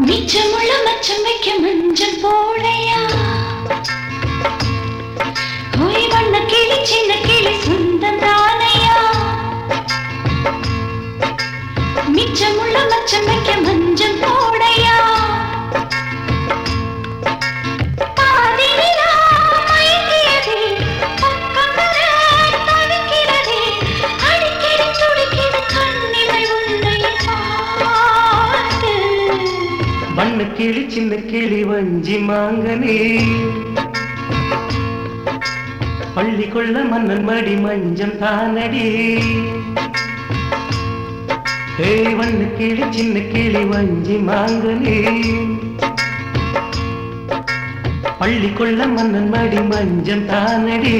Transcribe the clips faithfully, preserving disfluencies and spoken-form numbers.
மிச்சமுள்ள மச்சம் வைக்க மஞ்சள் போடையா ஓய் வண்ண கிளி சின்ன கிளி சொந்தம் தானையா மிச்சமுள்ள மச்சம் வைக்க மஞ்சள் போடையா வண்ண கிளி சின்ன கிளி வஞ்சி மாங்கனே பள்ளி கொள்ள மன்னன் மடி மஞ்சம் தானடி ஹே வண்ண கிளி சின்ன கிளி வஞ்சி மாங்கனே பள்ளி கொள்ள மன்னன் மடி மஞ்சம் தானடி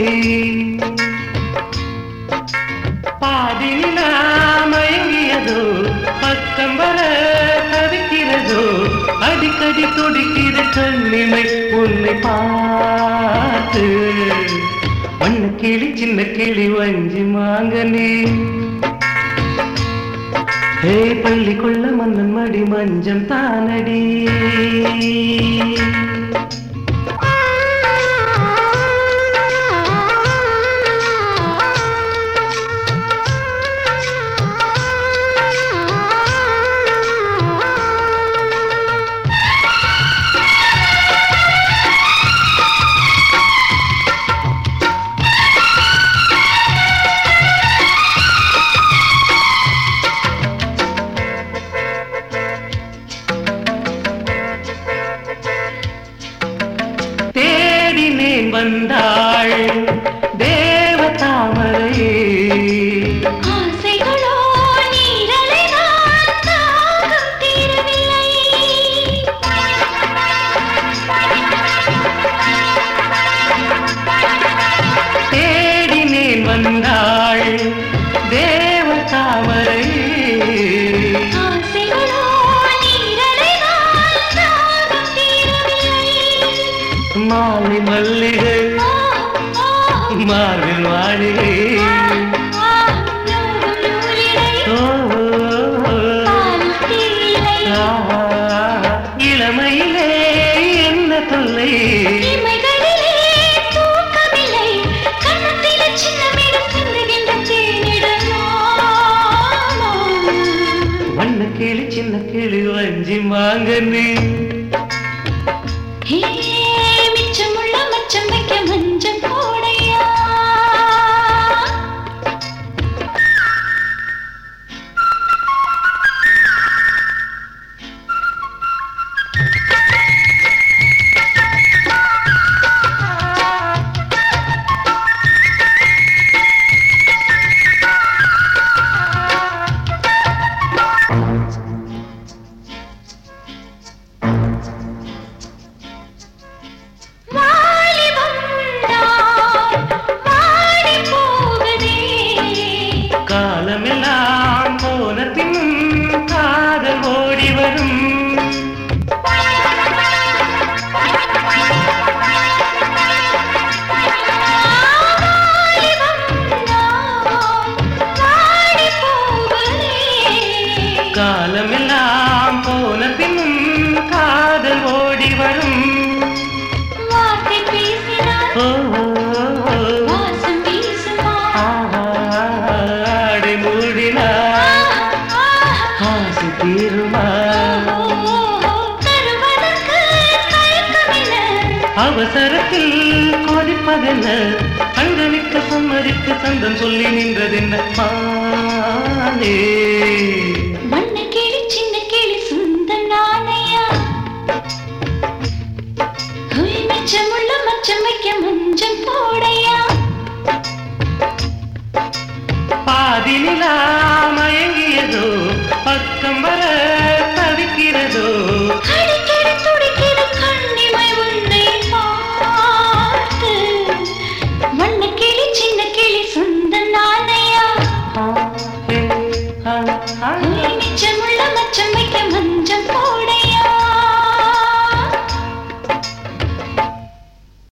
பாதினிலா மயங்கியதோ பக்கம் வர தவிக்கிறதோ அடிக்கடி துடிக்கிற கண்ணிமை உன்னை பார்த்து வண்ண கிளி சின்ன கிளி வஞ்சி மாங்கனே ஹே பள்ளி கொள்ள மன்னன் மடி மஞ்சம் தானடி வந்தாள் தேவ தாமரையே ஆசைகளோ நீரலை நான் தாகம் தீரவில்லை தேடினேன் வந்தாள் தேவ தாமரையே ஆசைகளோ நீரலை நான் தாகம் தீரவில்லை மாலை மல்லிகை மார்பில் மாளிகை இளமையிலே என்ன தொல்லை வண்ண கிளி சின்ன கிளி வஞ்சி மாங்கனே மிச்சமுள்ள மச்சம் வைக்க மஞ்சள் போடையா காலமெல்லாம் போன பின் காதல் ஓடி வரும் காலமெல்லாம் போன பின் காதல் ஓடி வரும் வார்த்தை பேசினார் வாசம் வீசுமா ஆசை தீருமா அவசரத்தில் கொதிப்பதென்ன கண்களிக்க சம்மதித்து சந்தம் சொல்லி நின்றதென்ன மானே வண்ண கிளி சின்ன கிளி சொந்தம் நானையா மிச்சமுள்ள மச்சம் வைக்க மஞ்சள் போடையா பாதினிலா மயங்கியதோ பக்கம் வர தவிக்கிறதோ அடிக்கடி துடிக்கிற கண்ணிமை உன்னை பார்த்து வண்ண கிளி சின்ன கிளி சொந்தம் நானையா மிச்சமுள்ள